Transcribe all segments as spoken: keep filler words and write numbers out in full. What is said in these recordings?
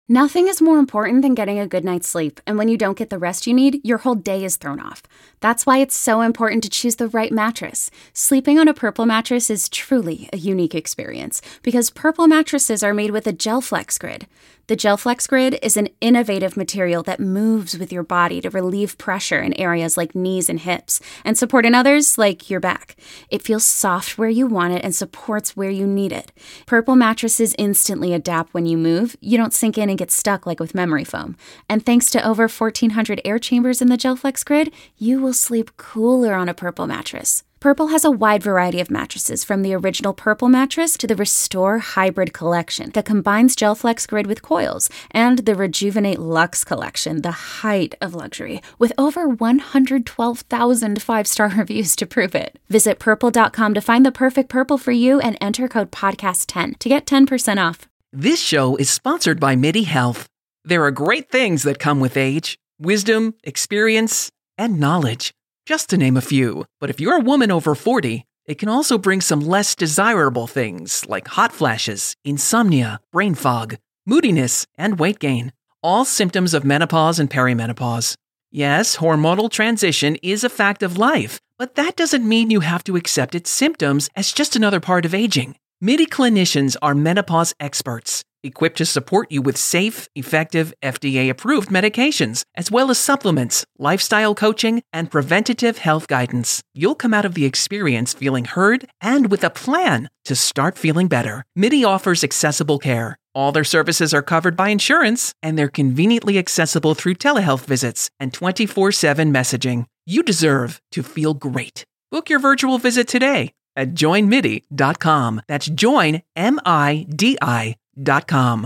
Nothing is more important than getting a good night's sleep, and when you don't get the rest you need, your whole day is thrown off. That's why it's so important to choose the right mattress. Sleeping on a Purple mattress is truly a unique experience, because Purple mattresses are made with a GelFlex Grid. The GelFlex Grid is an innovative material that moves with your body to relieve pressure in areas like knees and hips, and support in others like your back. It feels soft where you want it and supports where you need it. Purple mattresses instantly adapt when you move. You don't sink in and get stuck like with memory foam. And thanks to over fourteen hundred air chambers in the GelFlex Grid, you will sleep cooler on a Purple mattress. Purple has a wide variety of mattresses, from the original Purple mattress to the Restore Hybrid collection that combines GelFlex Grid with coils, and the Rejuvenate Luxe collection, the height of luxury, with over one hundred twelve thousand five-star reviews to prove it. Visit purple dot com to find the perfect Purple for you and enter code podcast ten to get ten percent off. This show is sponsored by MIDI Health. There are great things that come with age: wisdom, experience, and knowledge, just to name a few. But if you're a woman over forty, it can also bring some less desirable things like hot flashes, insomnia, brain fog, moodiness, and weight gain, all symptoms of menopause and perimenopause. Yes, hormonal transition is a fact of life, but that doesn't mean you have to accept its symptoms as just another part of aging. MIDI clinicians are menopause experts, equipped to support you with safe, effective, F D A-approved medications, as well as supplements, lifestyle coaching, and preventative health guidance. You'll come out of the experience feeling heard and with a plan to start feeling better. MIDI offers accessible care. All their services are covered by insurance, and they're conveniently accessible through telehealth visits and twenty-four seven messaging. You deserve to feel great. Book your virtual visit today at join midi dot com. That's join, M I D I dot com.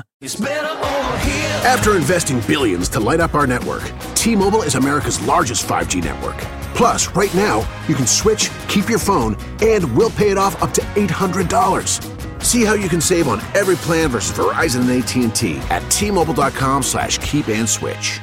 After investing billions to light up our network, T-Mobile is America's largest five G network. Plus, right now, you can switch, keep your phone, and we'll pay it off up to eight hundred dollars. See how you can save on every plan versus Verizon and A T and T at T Mobile dot com slash keep and switch.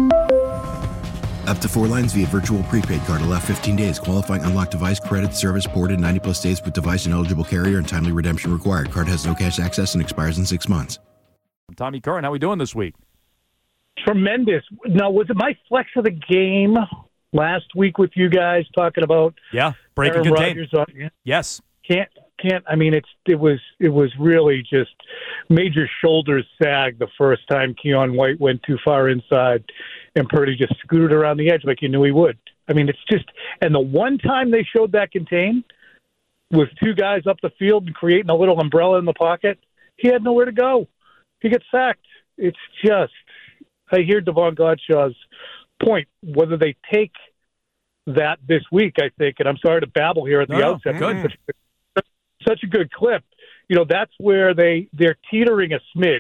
Up to four lines via virtual prepaid card. Allow fifteen days. Qualifying unlocked device credit service ported ninety plus days with device and eligible carrier and timely redemption required. Card has no cash access and expires in six months. Tommy Curran, how are we doing this week? Tremendous. Now, was it my flex of the game last week with you guys talking about yeah, break and contain? On, yeah. Yes. Can't can't I mean it's it was it was really just major shoulders sag the first time Keon White went too far inside and Purdy just scooted around the edge like you knew he would. I mean, it's just, and the one time they showed that contain with two guys up the field and creating a little umbrella in the pocket, he had nowhere to go. He gets sacked. It's just, I hear Devon Godshaw's point, whether they take that this week, I think, and I'm sorry to babble here at the no, outset, good. Such, such a good clip. You know, that's where they, they're teetering a smidge.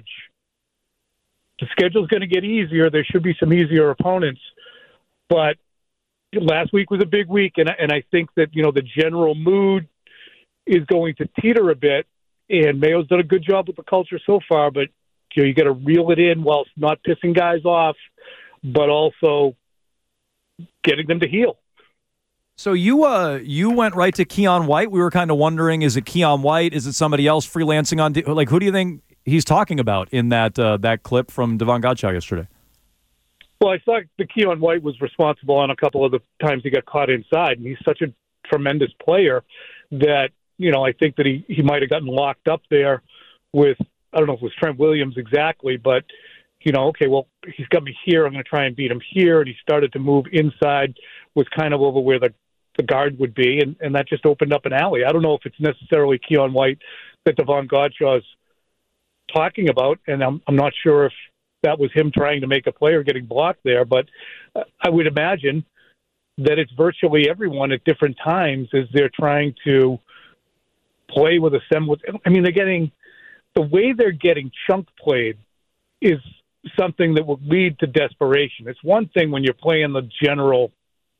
The schedule's going to get easier. There should be some easier opponents. But last week was a big week, and, and I think that, you know, the general mood is going to teeter a bit, and Mayo's done a good job with the culture so far, but you know, you got to reel it in whilst not pissing guys off, but also getting them to heal. So you uh you went right to Keon White. We were kind of wondering, is it Keon White? Is it somebody else freelancing on? Like, who do you think he's talking about in that uh, that clip from Devon Godshaw yesterday? Well, I thought the Keon White was responsible on a couple of the times he got caught inside, and he's such a tremendous player that, you know, I think that he, he might have gotten locked up there with, I don't know if it was Trent Williams exactly, but, you know, okay, well, he's got me here, I'm going to try and beat him here, and he started to move inside, was kind of over where the, the guard would be, and, and that just opened up an alley. I don't know if it's necessarily Keon White that Devon Godshaw's talking about, and I'm, I'm not sure if that was him trying to make a play or getting blocked there, but uh, I would imagine that it's virtually everyone at different times as they're trying to play with a semblance. I mean, they're getting the way they're getting chunk played is something that will lead to desperation. It's one thing when you're playing the general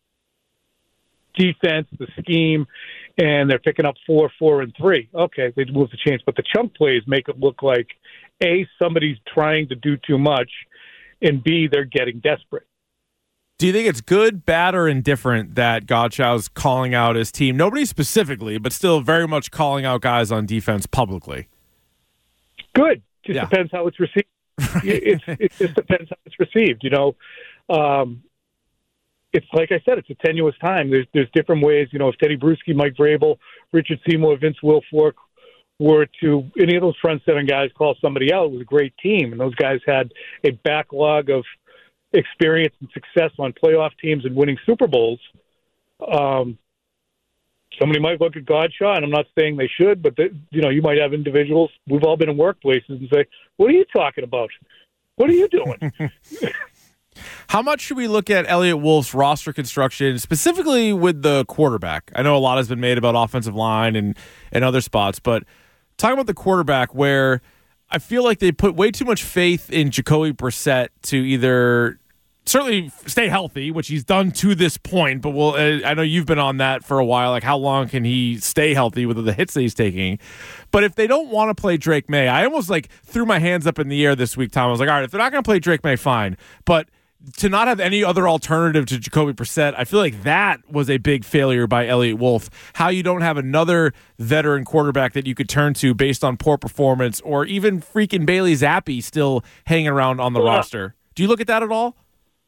defense, the scheme, and they're picking up four, four, and three. Okay, they move the chains, but the chunk plays make it look like A, somebody's trying to do too much, and B, they're getting desperate. Do you think it's good, bad, or indifferent that Godshaw's calling out his team? Nobody specifically, but still very much calling out guys on defense publicly. Good. Just yeah. depends how it's received. it, it just depends how it's received. You know, um, it's like I said, it's a tenuous time. There's there's different ways. You know, if Teddy Bruschi, Mike Vrabel, Richard Seymour, Vince Wilfork were to any of those front seven guys call somebody out, it was a great team, and those guys had a backlog of experience and success on playoff teams and winning Super Bowls. Um, somebody might look at Godshaw, and I'm not saying they should, but they, you know, you might have individuals. We've all been in workplaces and say, "What are you talking about? What are you doing?" How much should we look at Elliott Wolf's roster construction, specifically with the quarterback? I know a lot has been made about offensive line and, and other spots, but talking about the quarterback, where I feel like they put way too much faith in Jacoby Brissett to either certainly stay healthy, which he's done to this point, but we'll, I know you've been on that for a while. Like, how long can he stay healthy with the hits that he's taking? But if they don't want to play Drake May, I almost like threw my hands up in the air this week, Tom. I was like, all right, if they're not going to play Drake May, fine. But to not have any other alternative to Jacoby Brissett, I feel like that was a big failure by Elliott Wolf. How you don't have another veteran quarterback that you could turn to based on poor performance, or even freaking Bailey Zappi still hanging around on the well, roster. Do you look at that at all?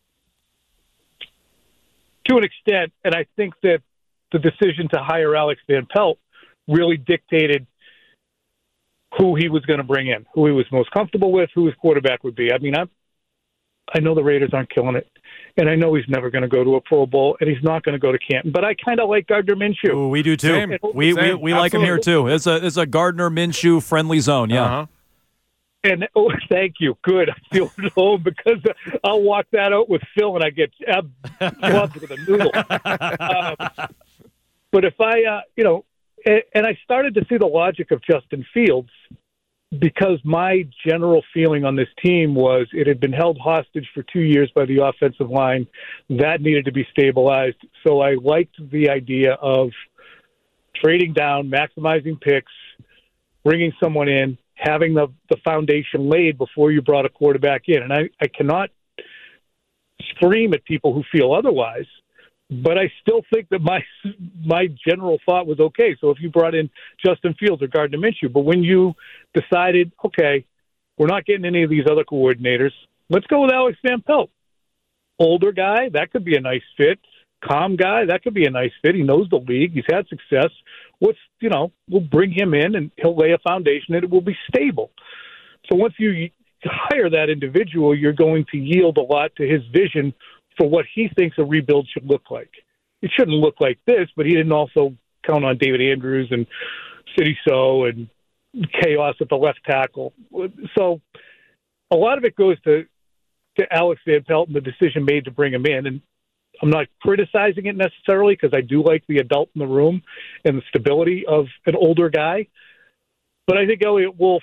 To an extent, and I think that the decision to hire Alex Van Pelt really dictated who he was going to bring in, who he was most comfortable with, who his quarterback would be. I mean, I'm I know the Raiders aren't killing it, and I know he's never going to go to a Pro Bowl, and he's not going to go to Canton. But I kind of like Gardner Minshew. Ooh, we do too. Same. We Same. we, we like him here too. It's a it's a Gardner Minshew friendly zone. Yeah. Uh-huh. And oh, thank you. Good. I feel at home because I'll walk that out with Phil, and I get ab- clubbed with a noodle. Um, but if I, uh, you know, and, and I started to see the logic of Justin Fields, because my general feeling on this team was it had been held hostage for two years by the offensive line. That needed to be stabilized. So I liked the idea of trading down, maximizing picks, bringing someone in, having the, the foundation laid before you brought a quarterback in. And I, I cannot scream at people who feel otherwise, but I still think that my my general thought was okay. So if you brought in Justin Fields or Gardner Minshew, but when you decided, okay, we're not getting any of these other coordinators, let's go with Alex Van Pelt. Older guy, that could be a nice fit. Calm guy, that could be a nice fit. He knows the league. He's had success. What's, you know, we'll bring him in and he'll lay a foundation and it will be stable. So once you hire that individual, you're going to yield a lot to his vision for what he thinks a rebuild should look like. It shouldn't look like this, but he didn't also count on David Andrews and City So and chaos at the left tackle. So a lot of it goes to, to Alex Van Pelt and the decision made to bring him in. And I'm not criticizing it necessarily because I do like the adult in the room and the stability of an older guy. But I think Elliott Wolf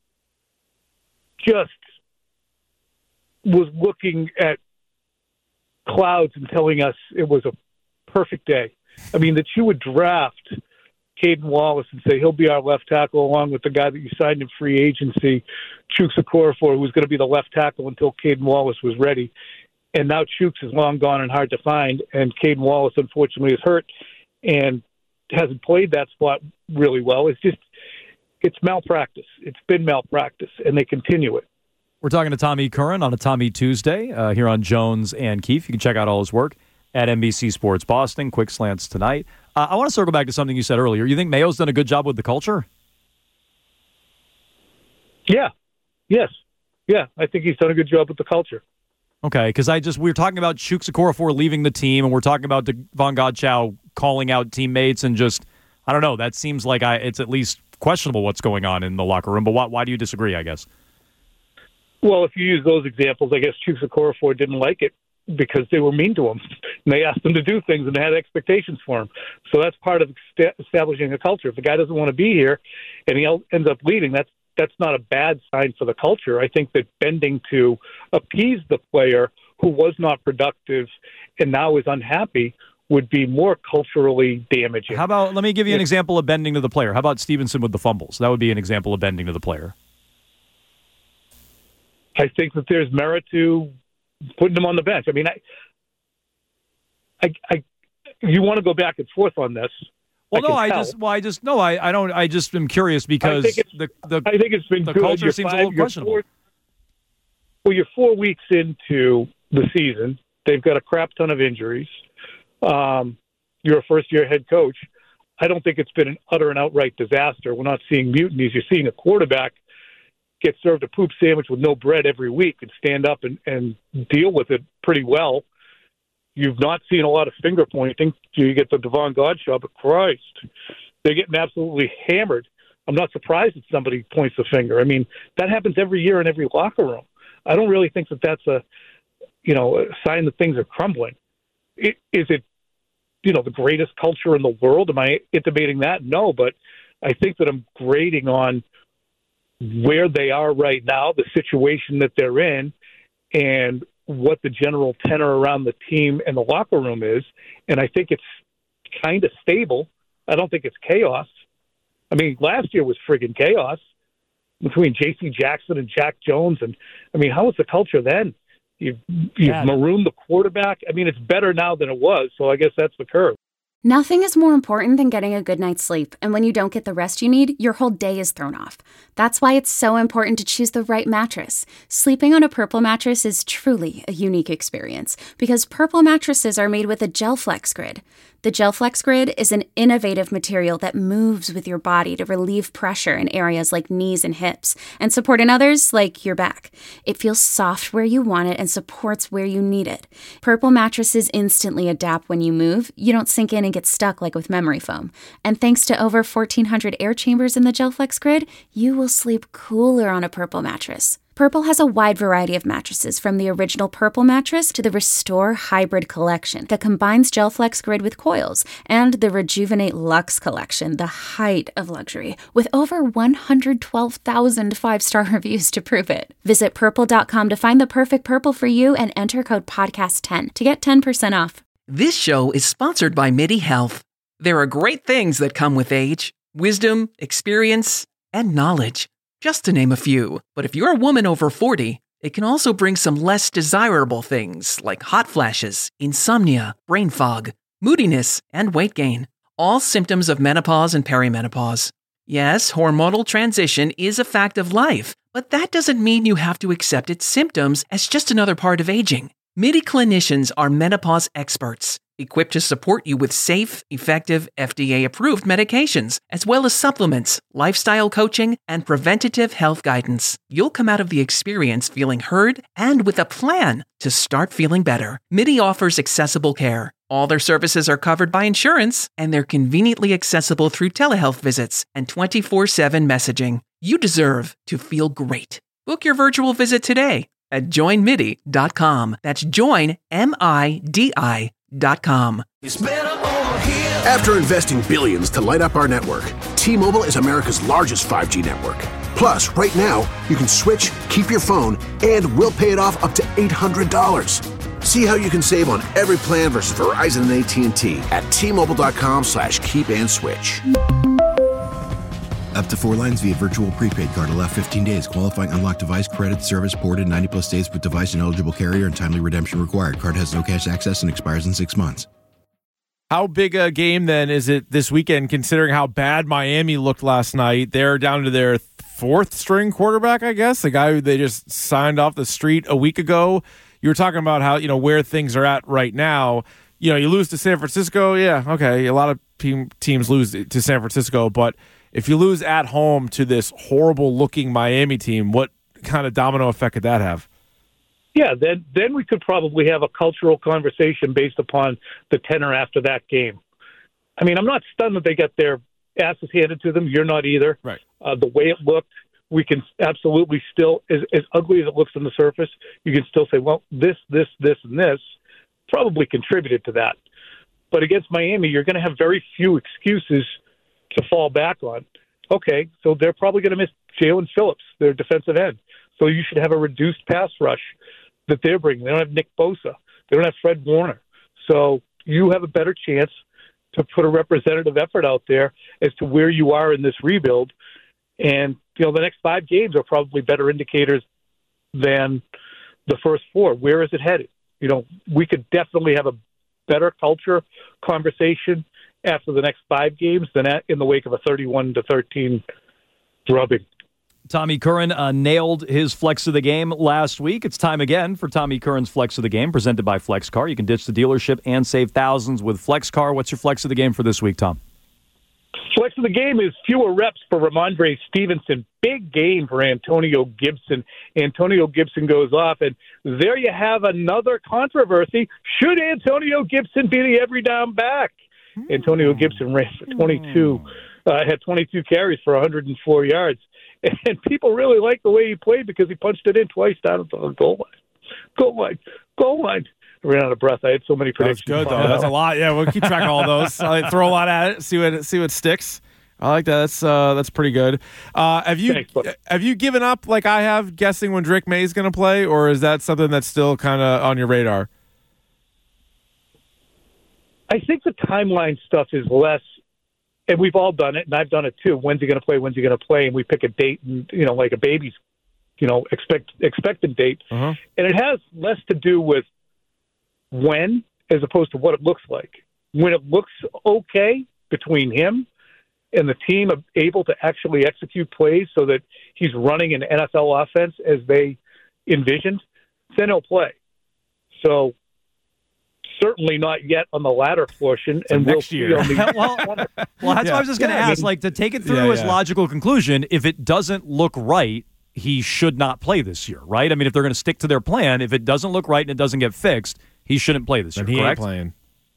just was looking at clouds and telling us it was a perfect day. I mean, that you would draft Caden Wallace and say he'll be our left tackle along with the guy that you signed in free agency, Chuks Okorafor, who was going to be the left tackle until Caden Wallace was ready. And now Chuks is long gone and hard to find, and Caden Wallace, unfortunately, is hurt and hasn't played that spot really well. It's just, it's malpractice. It's been malpractice, and they continue it. We're talking to Tommy Curran on a Tommy Tuesday uh, here on Jones and Keefe. You can check out all his work at N B C Sports Boston. Quick slants tonight. Uh, I want to circle back to something you said earlier. You think Mayo's done a good job with the culture? Yeah. Yes. Yeah, I think he's done a good job with the culture. Okay, because I just we were talking about Chuks Okorafor leaving the team, and we're talking about Devon Godchaux calling out teammates, and just I don't know. That seems like I it's at least questionable what's going on in the locker room. But why why do you disagree? I guess. Well, if you use those examples, I guess Chuks Okorafor didn't like it because they were mean to him. And they asked him to do things, and they had expectations for him. So that's part of establishing a culture. If the guy doesn't want to be here, and he ends up leaving, that's that's not a bad sign for the culture. I think that bending to appease the player who was not productive and now is unhappy would be more culturally damaging. How about, let me give you an example of bending to the player. How about Stevenson with the fumbles? That would be an example of bending to the player. I think that there's merit to putting him on the bench. I mean, I, I, I you want to go back and forth on this. Well, I no, I tell. just, well, I just, no, I, I don't, I just am curious because I think the, the, I think it's been the good. culture You're seems five, a little you're questionable. Four, Well, you're four weeks into the season. They've got a crap ton of injuries. Um, you're a first-year head coach. I don't think it's been an utter and outright disaster. We're not seeing mutinies. You're seeing a quarterback get served a poop sandwich with no bread every week and stand up and, and deal with it pretty well. You've not seen a lot of finger pointing. You get the Devon Godchaux, but Christ, they're getting absolutely hammered. I'm not surprised that somebody points the finger. I mean, that happens every year in every locker room. I don't really think that that's a, you know, a sign that things are crumbling. It, is it, you know, the greatest culture in the world? Am I intimating that? No, but I think that I'm grading on where they are right now, the situation that they're in, and what the general tenor around the team and the locker room is. And I think it's kind of stable. I don't think it's chaos. I mean, last year was friggin' chaos between J C Jackson and Jack Jones. And, I mean, how was the culture then? You've, you've yeah. marooned the quarterback. I mean, it's better now than it was, so I guess that's the curve. Nothing is more important than getting a good night's sleep, and when you don't get the rest you need, your whole day is thrown off. That's why it's so important to choose the right mattress. Sleeping on a Purple mattress is truly a unique experience, because Purple mattresses are made with a GelFlex Grid. The GelFlex Grid is an innovative material that moves with your body to relieve pressure in areas like knees and hips, and support in others like your back. It feels soft where you want it and supports where you need it. Purple mattresses instantly adapt when you move. You don't sink in and get stuck like with memory foam. And thanks to over fourteen hundred air chambers in the GelFlex Grid, you will sleep cooler on a Purple mattress. Purple has a wide variety of mattresses, from the original Purple mattress to the Restore Hybrid collection that combines GelFlex Grid with coils, and the Rejuvenate Luxe collection, the height of luxury, with over one hundred twelve thousand five-star reviews to prove it. Visit purple dot com to find the perfect Purple for you and enter code podcast ten to get ten percent off. This show is sponsored by MIDI Health. There are great things that come with age: wisdom, experience, and knowledge, just to name a few. But if you're a woman over forty, it can also bring some less desirable things like hot flashes, insomnia, brain fog, moodiness, and weight gain. All symptoms of menopause and perimenopause. Yes, hormonal transition is a fact of life, but that doesn't mean you have to accept its symptoms as just another part of aging. MIDI clinicians are menopause experts, equipped to support you with safe, effective, F D A-approved medications, as well as supplements, lifestyle coaching, and preventative health guidance. You'll come out of the experience feeling heard and with a plan to start feeling better. MIDI offers accessible care. All their services are covered by insurance, and they're conveniently accessible through telehealth visits and twenty-four seven messaging. You deserve to feel great. Book your virtual visit today at join midi dot com. That's join, M I D I dot com. After investing billions to light up our network, T-Mobile is America's largest five G network. Plus, right now, you can switch, keep your phone, and we'll pay it off up to eight hundred dollars. See how you can save on every plan versus Verizon and A T and T at T-Mobile.com slash keep and switch. Up to four lines via virtual prepaid card. Allow fifteen days. Qualifying unlocked device credit service ported ninety plus days with device and eligible carrier and timely redemption required. Card has no cash access and expires in six months. How big a game then is it this weekend, considering how bad Miami looked last night? They're down to their fourth string quarterback, I guess, the guy who they just signed off the street a week ago. You were talking about how, you know, where things are at right now. You know, you lose to San Francisco. Yeah, okay. A lot of team, teams lose to San Francisco, but if you lose at home to this horrible-looking Miami team, what kind of domino effect could that have? Yeah, then then we could probably have a cultural conversation based upon the tenor after that game. I mean, I'm not stunned that they got their asses handed to them. You're not either. Right. Uh, the way it looked, we can absolutely still, as, as ugly as it looks on the surface, you can still say, well, this, this, this, and this probably contributed to that. But against Miami, you're going to have very few excuses to fall back on. Okay, so they're probably going to miss Jalen Phillips, their defensive end. So you should have a reduced pass rush that they're bringing. They don't have Nick Bosa. They don't have Fred Warner. So you have a better chance to put a representative effort out there as to where you are in this rebuild. And, you know, the next five games are probably better indicators than the first four. Where is it headed? You know, we could definitely have a better culture conversation after the next five games than at, in the wake of a thirty-one to thirteen drubbing. Tommy Curran uh, nailed his flex of the game last week. It's time again for Tommy Curran's flex of the game, presented by FlexCar. You can ditch the dealership and save thousands with FlexCar. What's your flex of the game for this week, Tom? Flex of the game is fewer reps for Ramondre Stevenson. Big game for Antonio Gibson. Antonio Gibson goes off, and there you have another controversy. Should Antonio Gibson be the every down back? Mm. Antonio Gibson ran for twenty-two, uh, had twenty-two carries for one hundred four yards. And people really liked the way he played because he punched it in twice down at the goal line. Goal line. Goal line. I ran out of breath. I had so many predictions. That's good, though. That's a lot. Yeah, we'll keep track of all those. I throw a lot at it, see what see what sticks. I like that. That's uh, that's pretty good. Uh, have you Thanks, have you given up like I have, guessing when Drake May is going to play, or is that something that's still kind of on your radar? I think the timeline stuff is less. And we've all done it, and I've done it too. When's he going to play? When's he going to play? And we pick a date, and you know, like a baby's, you know, expect expected date. Uh-huh. And it has less to do with when, as opposed to what it looks like. When it looks okay between him and the team able to actually execute plays so that he's running an N F L offense as they envisioned, then he'll play. So. Certainly not yet on the latter portion, so and next we'll year. see on the well, well, that's yeah. what I was just going to yeah, ask. I mean, like to take it through yeah, his yeah. logical conclusion, if it doesn't look right, he should not play this year, right? I mean, if they're going to stick to their plan, if it doesn't look right and it doesn't get fixed, he shouldn't play this then year. He correct? Ain't playing.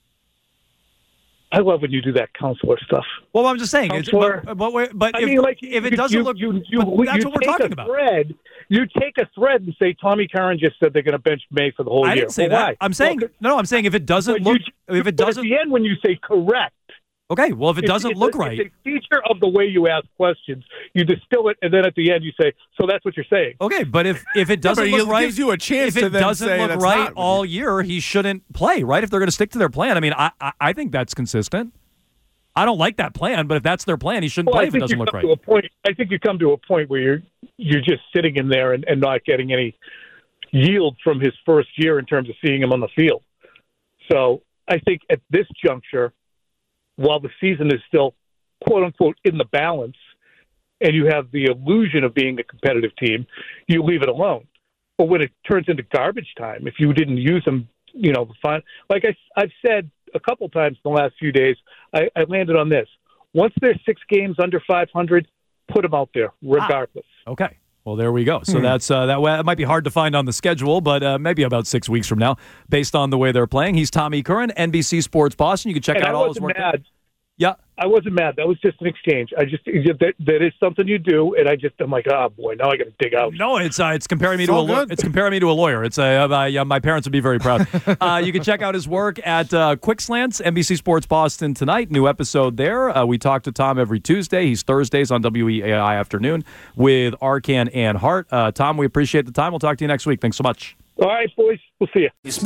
I love when you do that counselor stuff. Well, I'm just saying, it's, but, but, but, but I if, mean, like, if it you, doesn't you, look, you, you, but that's you what we're take talking a about. Thread, you take a thread and say Tommy Curran just said they're going to bench May for the whole I year. didn't say well, that. why? I'm saying well, no, no. I'm saying if it doesn't you, look, if it doesn't, at the end when you say correct. Okay, well, if it doesn't it's, look it's, right, it's a feature of the way you ask questions. You distill it, and then at the end you say, "So that's what you're saying." Okay, but if if it doesn't yeah, look right, gives you a chance if to it then doesn't say look that's right not all year, he shouldn't play. Right? If they're going to stick to their plan, I mean, I, I I think that's consistent. I don't like that plan, but if that's their plan, he shouldn't well, play if it doesn't look right. To a point, I think you come to a point where you're you're just sitting in there and, and not getting any yield from his first year in terms of seeing him on the field. So I think at this juncture, while the season is still quote unquote in the balance, and you have the illusion of being a competitive team, you leave it alone. But when it turns into garbage time, if you didn't use him, you know, fine. Like I, I've said a couple times in the last few days, I, I landed on this. Once there's six games under five hundred, put them out there, regardless. Ah, okay. Well, there we go. So hmm. that's uh, that. Way, it might be hard to find on the schedule, but uh, maybe about six weeks from now, based on the way they're playing. He's Tommy Curran, N B C Sports Boston. You can check and out I all his work. Mad. Yeah, I wasn't mad. That was just an exchange. I just that, that is something you do, and I just I'm like, oh boy, now I got to dig out. No, it's uh, it's comparing me it's to a lo- it's comparing me to a lawyer. It's a uh, my, uh, my parents would be very proud. uh, you can check out his work at uh, Quick Slants, N B C Sports Boston tonight. New episode there. Uh, we talk to Tom every Tuesday. He's Thursdays on W E A I afternoon with Arcan and Hart. Uh, Tom, we appreciate the time. We'll talk to you next week. Thanks so much. All right, boys. We'll see you.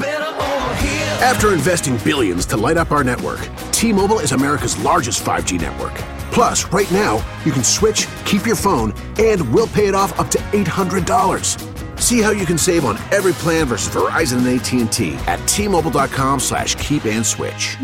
After investing billions to light up our network, T-Mobile is America's largest five G network. Plus, right now, you can switch, keep your phone, and we'll pay it off up to eight hundred dollars. See how you can save on every plan versus Verizon and A T and T at T-Mobile.com slash keep and switch.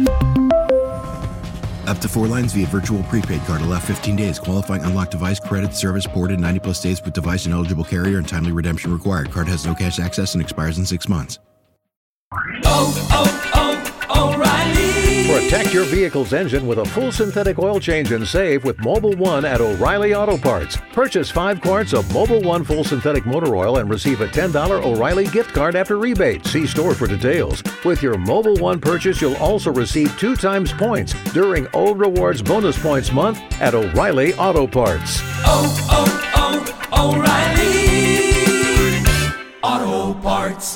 Up to four lines via virtual prepaid card. Allow fifteen days. Qualifying unlocked device credit service ported ninety plus days with device and eligible carrier and timely redemption required. Card has no cash access and expires in six months. Oh, oh, oh, O'Reilly. Protect your vehicle's engine with a full synthetic oil change and save with Mobil one at O'Reilly Auto Parts. Purchase five quarts of Mobil one full synthetic motor oil and receive a ten dollars O'Reilly gift card after rebate. See store for details. With your Mobil one purchase, you'll also receive two times points during O Rewards Bonus Points Month at O'Reilly Auto Parts. Oh, oh, oh, O'Reilly Auto Parts.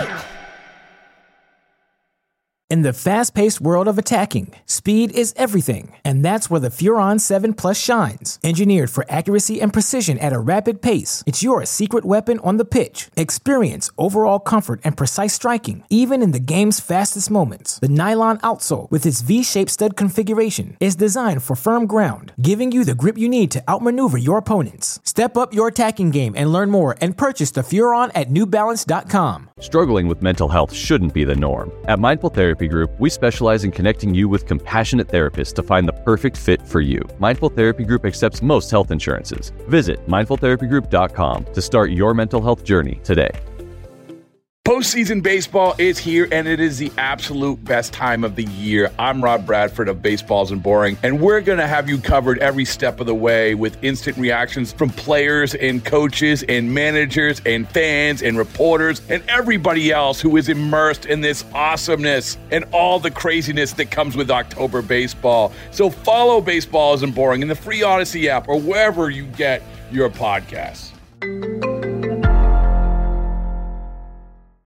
In the fast-paced world of attacking, speed is everything, and that's where the Furon seven Plus shines. Engineered for accuracy and precision at a rapid pace, it's your secret weapon on the pitch. Experience overall comfort and precise striking, even in the game's fastest moments. The nylon outsole, with its V-shaped stud configuration, is designed for firm ground, giving you the grip you need to outmaneuver your opponents. Step up your attacking game and learn more and purchase the Furon at New Balance dot com. Struggling with mental health shouldn't be the norm. At Mindful Therapy Group, we specialize in connecting you with compassionate therapists to find the perfect fit for you. Mindful Therapy Group accepts most health insurances. Visit mindful therapy group dot com to start your mental health journey today. Postseason baseball is here, and it is the absolute best time of the year. I'm Rob Bradford of Baseball Isn't Boring, and we're going to have you covered every step of the way with instant reactions from players and coaches and managers and fans and reporters and everybody else who is immersed in this awesomeness and all the craziness that comes with October baseball. So follow Baseball Isn't Boring in the free Odyssey app or wherever you get your podcasts.